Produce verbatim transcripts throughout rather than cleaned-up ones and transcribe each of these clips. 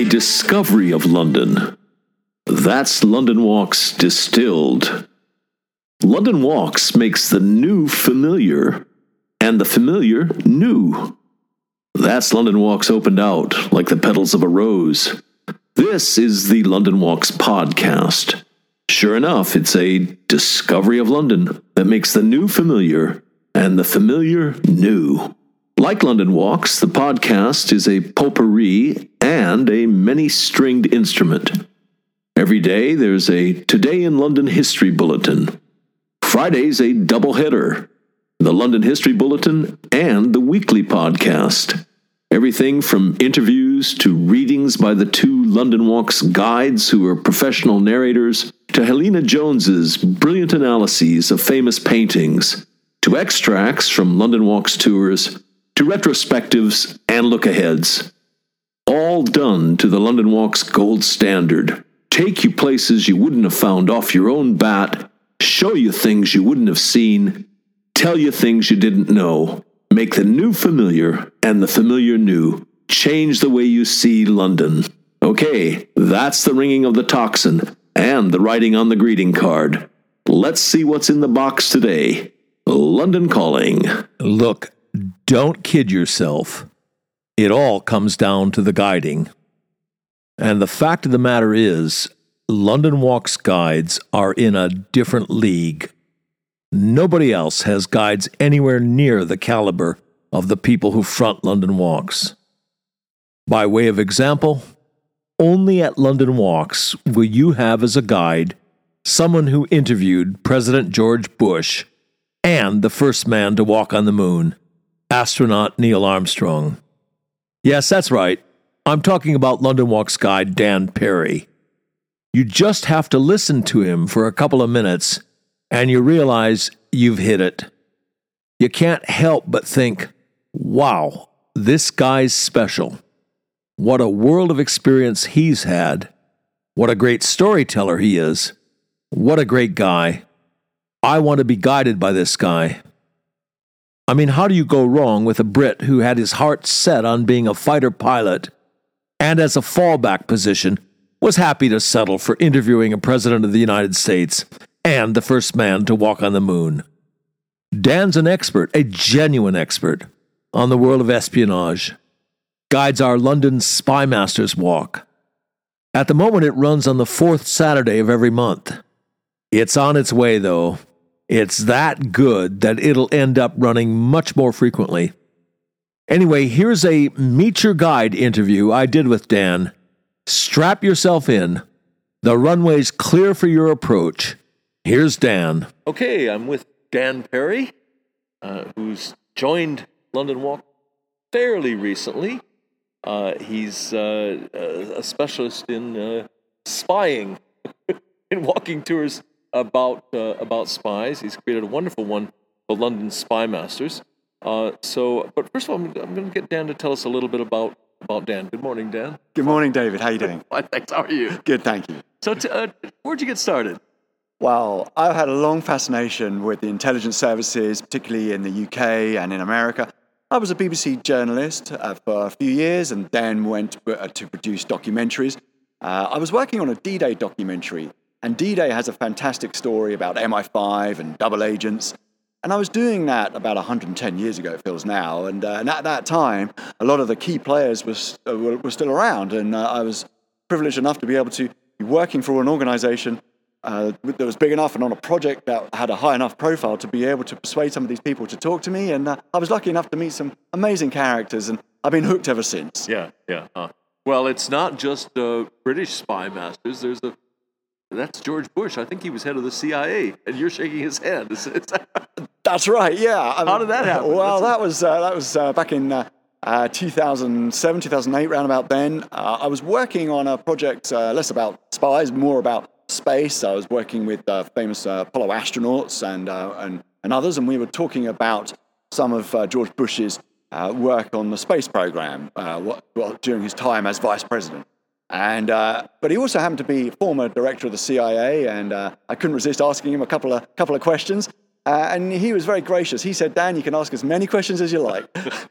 discovery of London. That's London Walks Distilled. London Walks makes the new familiar, and the familiar new. That's London Walks opened out like the petals of a rose. This is the London Walks podcast. Sure enough, it's a discovery of London that makes the new familiar and the familiar new. Like London Walks, the podcast is a potpourri and a many-stringed instrument. Every day there's a Today in London History Bulletin. Friday's a doubleheader, the London History Bulletin and the weekly podcast. Everything from interviews to readings by the two London Walks guides who are professional narrators, to Helena Jones's brilliant analyses of famous paintings, to extracts from London Walks tours, to retrospectives and look-aheads. All done to the London Walks gold standard. Take you places you wouldn't have found off your own bat, show you things you wouldn't have seen, tell you things you didn't know, make the new familiar and the familiar new, change the way you see London. Okay, that's the ringing of the tocsin and the writing on the greeting card. Let's see what's in the box today. London Calling. Look, don't kid yourself. It all comes down to the guiding. And the fact of the matter is, London Walks guides are in a different league. Nobody else has guides anywhere near the caliber of the people who front London Walks. By way of example, only at London Walks will you have as a guide someone who interviewed President George Bush and the first man to walk on the moon, astronaut Neil Armstrong. Yes, that's right. I'm talking about London Walks guide Dan Perry. You just have to listen to him for a couple of minutes and you realize you've hit it. You can't help but think, wow, this guy's special. What a world of experience he's had. What a great storyteller he is. What a great guy. I want to be guided by this guy. I mean, how do you go wrong with a Brit who had his heart set on being a fighter pilot and as a fallback position was happy to settle for interviewing a president of the United States and the first man to walk on the moon? Dan's an expert, a genuine expert, on the world of espionage. Guides our London Spy Masters Walk. At the moment, it runs on the fourth Saturday of every month. It's on its way, though. It's that good that it'll end up running much more frequently. Anyway, here's a Meet Your Guide interview I did with Dan. Strap yourself in. The runway's clear for your approach. Here's Dan. Okay, I'm with Dan Perry, uh, who's joined London Walk fairly recently. Uh, he's uh, a specialist in uh, spying, in walking tours about uh, about spies. He's created a wonderful one, the London Spy Masters. Uh, so, but first of all, I'm, I'm going to get Dan to tell us a little bit about, about Dan. Good morning, Dan. Good morning, David. How are you doing? Fine, thanks. How are you? Good, thank you. So, t- uh, where'd you get started? Well, I've had a long fascination with the intelligence services, particularly in the U K and in America. I was a B B C journalist uh, for a few years and then went uh, to produce documentaries. Uh, I was working on a D-Day documentary, and D-Day has a fantastic story about M I five and double agents. And I was doing that about one hundred ten years ago, it feels now. And, uh, and at that time, a lot of the key players was, uh, were, were still around. And uh, I was privileged enough to be able to be working for an organization uh, that was big enough and on a project that had a high enough profile to be able to persuade some of these people to talk to me. And uh, I was lucky enough to meet some amazing characters. And I've been hooked ever since. Yeah, yeah. Uh, well, it's not just uh, British spy masters. There's a That's George Bush. I think he was head of the C I A, and you're shaking his hand. It's, it's That's right. Yeah. I mean, how did that happen? Well, That's that was uh, that was uh, back in uh, uh, two thousand seven, two thousand eight, round about then. Uh, I was working on a project uh, less about spies, more about space. I was working with uh, famous uh, Apollo astronauts and uh, and and others, and we were talking about some of uh, George Bush's uh, work on the space program uh, what, well, during his time as vice president. And uh, but he also happened to be former director of the C I A, and uh, I couldn't resist asking him a couple of couple of questions. Uh, and he was very gracious. He said, "Dan, you can ask as many questions as you like."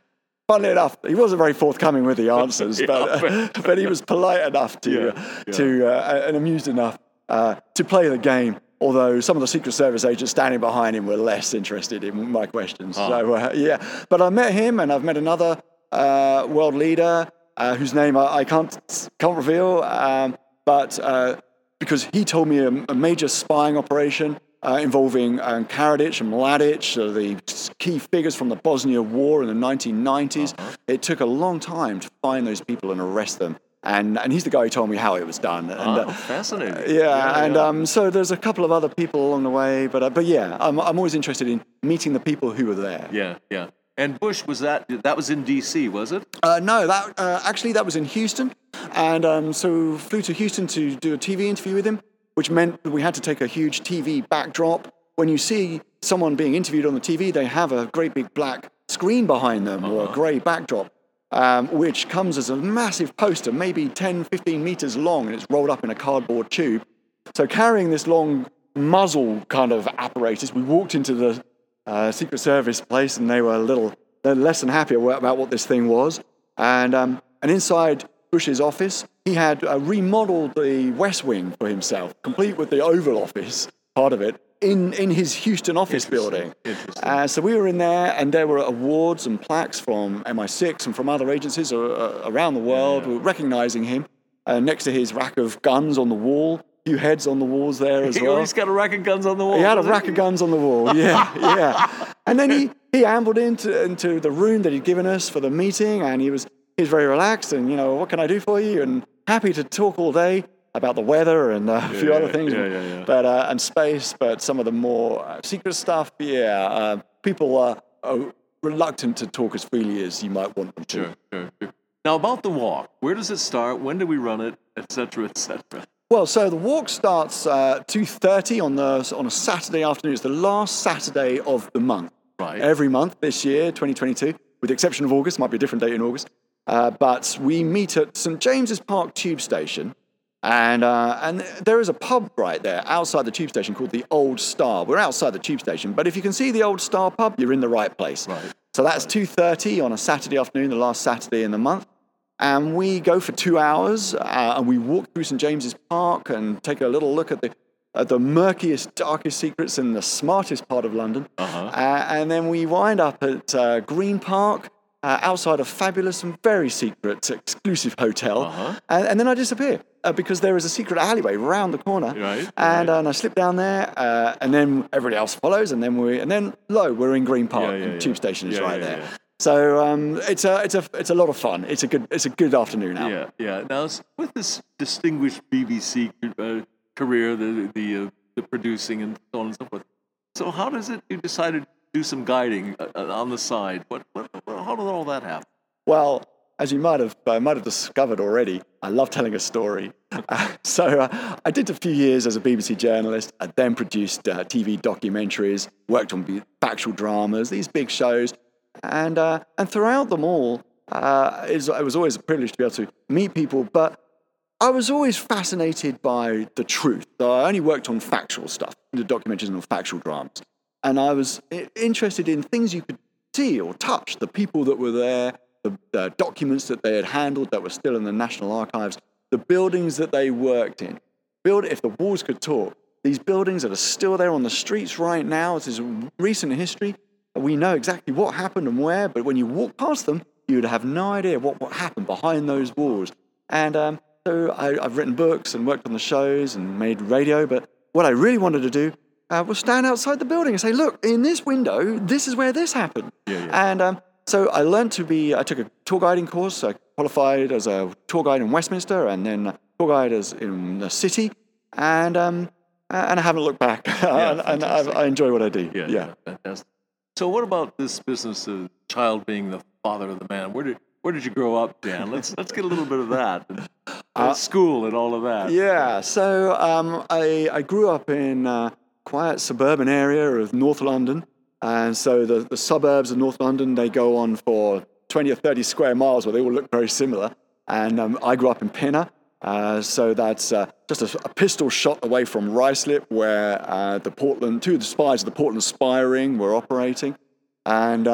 funnily enough, he wasn't very forthcoming with the answers, Yeah, but uh, but he was polite enough to Yeah, yeah. to uh, and amused enough uh, to play the game. Although some of the Secret Service agents standing behind him were less interested in my questions. Oh. So uh, yeah, but I met him, and I've met another uh, world leader uh, whose name I, I can't can't reveal, um, but uh, because he told me a, a major spying operation. Uh, involving um, Karadzic and Mladic, uh, the key figures from the Bosnia War in the nineteen nineties. Uh-huh. It took a long time to find those people and arrest them. And and he's the guy who told me how it was done. And, Oh, uh, fascinating. yeah, Yeah, and yeah. Um, so there's a couple of other people along the way. But uh, but yeah, I'm, I'm always interested in meeting the people who were there. Yeah, yeah. And Bush, was that, that was in D C, was it? Uh, no, that uh, actually that was in Houston. And um, so flew to Houston to do a T V interview with him, which meant that we had to take a huge T V backdrop. When you see someone being interviewed on the T V, they have a great big black screen behind them uh-huh. or a grey backdrop, um, which comes as a massive poster, maybe ten, fifteen meters long, and it's rolled up in a cardboard tube. So carrying this long muzzle kind of apparatus, we walked into the uh, Secret Service place, and they were a little they're less than happy about what this thing was. And, um, and inside Bush's office, he had uh, remodeled the West Wing for himself, complete with the Oval Office part of it, in, in his Houston office building. Uh, so we were in there, and there were awards and plaques from M I six and from other agencies uh, around the world yeah. recognizing him. Uh, next to his rack of guns on the wall, a few heads on the walls there as well. He's got a rack of guns on the wall. He had a rack of guns on the wall, yeah, yeah. And then he, he ambled into into the room that he'd given us for the meeting, and he was he was very relaxed, and, you know, what can I do for you? And happy to talk all day about the weather and uh, a few yeah, other things, yeah, yeah, yeah. but uh, and space. But some of the more uh, secret stuff, yeah, uh, people are, are reluctant to talk as freely as you might want them to. Sure, sure, sure. Now, about the walk, where does it start? When do we run it, et cetera, et cetera? Well, so the walk starts uh, two thirty on the on a Saturday afternoon. It's the last Saturday of the month. Right. Every month this year, twenty twenty-two, with the exception of August. Might be a different date in August. Uh, but we meet at Saint James's Park Tube Station. And uh, and there is a pub right there outside the tube station called the Old Star. We're outside the tube station, but if you can see the Old Star pub, you're in the right place. Right. So that's two thirty on a Saturday afternoon, the last Saturday in the month. And we go for two hours, uh, and we walk through Saint James's Park and take a little look at the at the murkiest, darkest secrets in the smartest part of London. Uh-huh. Uh, and then we wind up at uh, Green Park, uh, outside a fabulous and very secret, exclusive hotel. Uh-huh. And, and then I disappear. Uh, because there is a secret alleyway round the corner, right, and, right. Uh, and I slip down there, uh, and then everybody else follows, and then we, and then lo, we're in Green Park, yeah, yeah, and yeah. tube station is yeah, right yeah, there. Yeah. So um, it's a, it's a, it's a lot of fun. It's a good, it's a good afternoon out. Yeah, yeah. Now, with this distinguished B B C uh, career, the the, uh, the producing and so on and so forth. So, how does it? You decided to do some guiding uh, on the side. What, what, how did all that happen? Well, as you might have uh, might have discovered already, I love telling a story. Uh, so uh, I did a few years as a B B C journalist. I then produced uh, T V documentaries, worked on factual dramas, these big shows, and uh, and throughout them all, uh, it, was, it was always a privilege to be able to meet people. But I was always fascinated by the truth. So I only worked on factual stuff, the documentaries and factual dramas, and I was interested in things you could see or touch, the people that were there. The, the documents that they had handled that were still in the National Archives, the buildings that they worked in. Build, if the walls could talk, these buildings that are still there on the streets right now, this is recent history, we know exactly what happened and where, but when you walk past them, you would have no idea what, what happened behind those walls. And um, so I, I've written books and worked on the shows and made radio, but what I really wanted to do uh, was stand outside the building and say, look, in this window, this is where this happened. Yeah, yeah. And um, So I learned to be, I took a tour guiding course. I qualified as a tour guide in Westminster and then a tour guide as in the city. And um, and I haven't looked back. Yeah, and and I, I enjoy what I do. Yeah, Yeah. yeah, fantastic. So what about this business of child being the father of the man? Where did where did you grow up, Dan? Let's let's get a little bit of that. And, uh, school and all of that. Yeah. So um, I, I grew up in a quiet suburban area of North London. And so the, the suburbs of North London, they go on for twenty or thirty square miles where they all look very similar. And um, I grew up in Pinner. Uh, so that's uh, just a, a pistol shot away from Ruislip, where uh, the Portland, two of the spies of the Portland spy ring were operating. And um,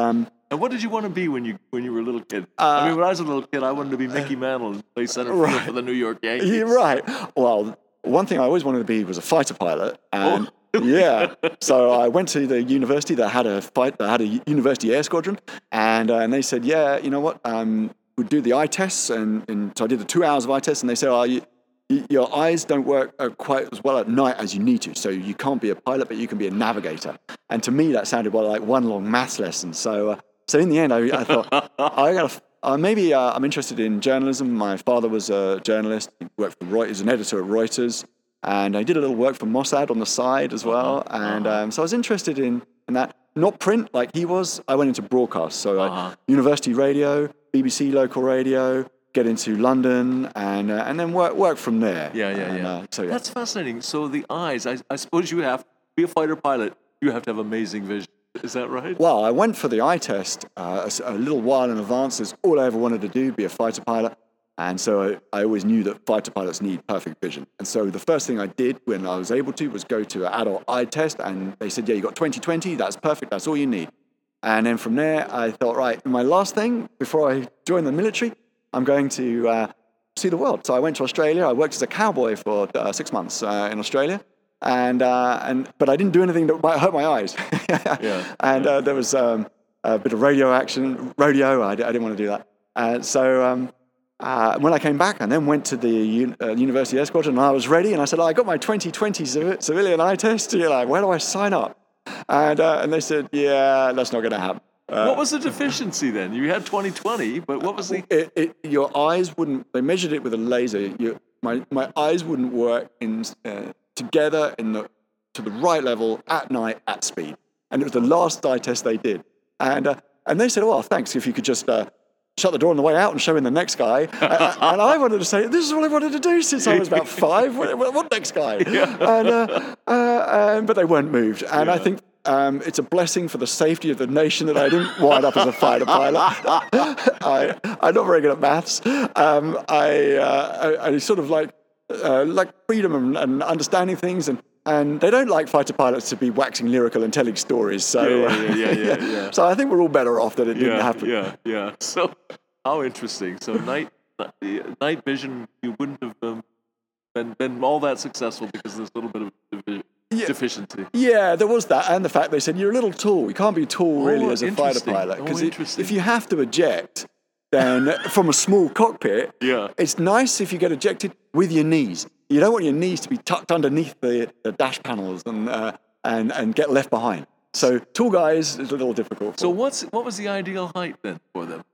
And what did you want to be when you when you were a little kid? Uh, I mean, when I was a little kid, I wanted to be Mickey Mantle and play center field right. for the New York Yankees. You're right. Well, one thing I always wanted to be was a fighter pilot, and Oh. yeah, so I went to the university that had a fight that had a university air squadron, and uh, and they said, yeah, you know what, um, we'd do the eye tests, and, and so I did the two hours of eye tests, and they said, oh, you, your eyes don't work uh, quite as well at night as you need to, so you can't be a pilot, but you can be a navigator. And to me, that sounded well like one long maths lesson. So, uh, so in the end, I, I thought I got uh, maybe uh, I'm interested in journalism. My father was a journalist. He worked for Reuters, an editor at Reuters, and I did a little work for Mossad on the side as well. Uh-huh. And um, so I was interested in, in that, not print like he was. I went into broadcast, so uh, uh-huh. university radio, B B C local radio. Get into London and uh, and then work work from there. Yeah, yeah, and, yeah. Uh, so yeah. That's fascinating. So the eyes, I, I suppose you have to be a fighter pilot. You have to have amazing vision. Is that right? Well, I went for the eye test uh, a, a little while in advance. It's all I ever wanted to do, be a fighter pilot. And so I, I always knew that fighter pilots need perfect vision. And so the first thing I did when I was able to was go to an adult eye test. And they said, yeah, you got twenty twenty. That's perfect. That's all you need. And then from there, I thought, right, my last thing before I joined the military, I'm going to uh, see the world. So I went to Australia. I worked as a cowboy for uh, six months uh, in Australia, and uh, and but I didn't do anything that might hurt my eyes. yeah. And uh, there was um, a bit of radio action, rodeo. I, I didn't want to do that. Uh, so um, uh, when I came back, I then went to the un- uh, University Air Squadron, and I was ready. And I said, oh, I got my twenty twenty civ- civilian eye test. You're like, where do I sign up? And uh, and they said, yeah, that's not going to happen. Uh, what was the deficiency then? You had twenty twenty, but what was the... It, it, your eyes wouldn't... They measured it with a laser. You, my my eyes wouldn't work in uh, together in the to the right level at night at speed. And it was the last eye test they did. And uh, and they said, oh, thanks, if you could just uh, shut the door on the way out and show in the next guy. uh, and I wanted to say, this is what I wanted to do since I was about five. What, what next guy? Yeah. And, uh, uh, um, but they weren't moved. And yeah. I think... Um, it's a blessing for the safety of the nation that I didn't wind up as a fighter pilot. I, I'm not very good at maths. Um, I, uh, I, I sort of like uh, like freedom and, and understanding things, and, and they don't like fighter pilots to be waxing lyrical and telling stories. So yeah, yeah, yeah, yeah, yeah, yeah. So I think we're all better off that it yeah, didn't happen. Yeah, yeah. So how interesting. So night night vision, you wouldn't have um, been been all that successful because there's a little bit of division. Yeah. Deficiency. Yeah, there was that, and the fact they said you're a little tall. You can't be tall really oh, as a fighter pilot because oh, if you have to eject, then from a small cockpit, yeah. it's nice if you get ejected with your knees. You don't want your knees to be tucked underneath the, the dash panels and uh, and and get left behind. So tall guys is a little difficult. So what's what was the ideal height then for them?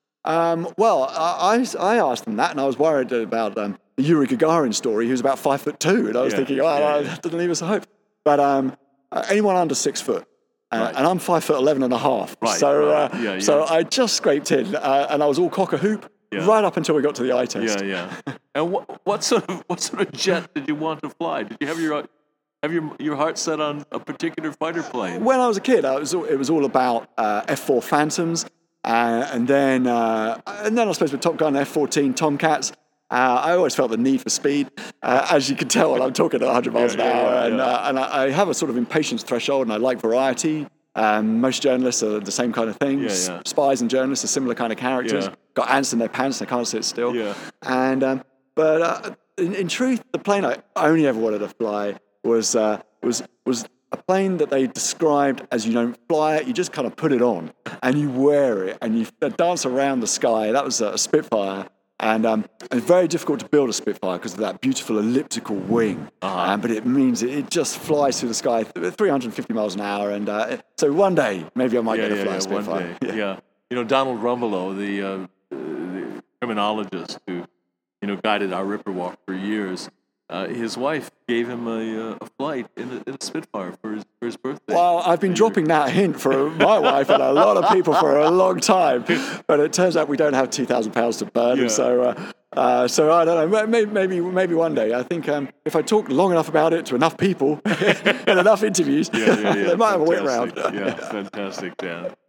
Um, well, I, I asked them that, and I was worried about um, the Yuri Gagarin story. He was about five foot two, and I was yeah, thinking, oh, yeah, that yeah. doesn't leave us a hope. But um, uh, anyone under six foot, uh, right. and I'm five foot eleven and a half. Right, so, right. Uh, Yeah, yeah. so I just scraped in, uh, and I was all cock a hoop yeah. right up until we got to the eye test. Yeah, yeah. And what what sort of what sort of jet did you want to fly? Did you have your have your your heart set on a particular fighter plane? When I was a kid, I was it was all about uh, F four Phantoms. Uh, and then, uh, and then I suppose with Top Gun, F fourteen Tomcats, uh, I always felt the need for speed. Uh, as you can tell, when I'm talking at one hundred miles yeah, an yeah, hour, yeah, and, yeah. Uh, and I, I have a sort of impatience threshold, and I like variety. Um, most journalists are the same kind of thing. Yeah, yeah. Spies and journalists are similar kind of characters. Yeah. Got ants in their pants, they can't sit still. Yeah. And um, but uh, in, in truth, the plane I only ever wanted to fly was uh, was was. a plane that they described as you don't fly it, you just kind of put it on and you wear it and you dance around the sky. That was a Spitfire. And um, it's very difficult to build a Spitfire because of that beautiful elliptical wing. Uh-huh. Um, but it means it, it just flies through the sky three hundred fifty miles an hour. And uh, so one day, maybe I might yeah, get to yeah, fly yeah, a Spitfire. One day. Yeah. yeah. You know, Donald Rumbelow, the, uh, the criminologist who, you know, guided our Ripper Walk for years, Uh, his wife gave him a, uh, a flight in a, in a Spitfire for his, for his birthday. Well, I've been dropping that hint for my wife and a lot of people for a long time, but it turns out we don't have two thousand pounds to burn, yeah. and so uh, uh, so I don't know. Maybe maybe, maybe one day. I think um, if I talk long enough about it to enough people in enough interviews, yeah, yeah, yeah. they might have a wait round. Yeah, fantastic, Dan.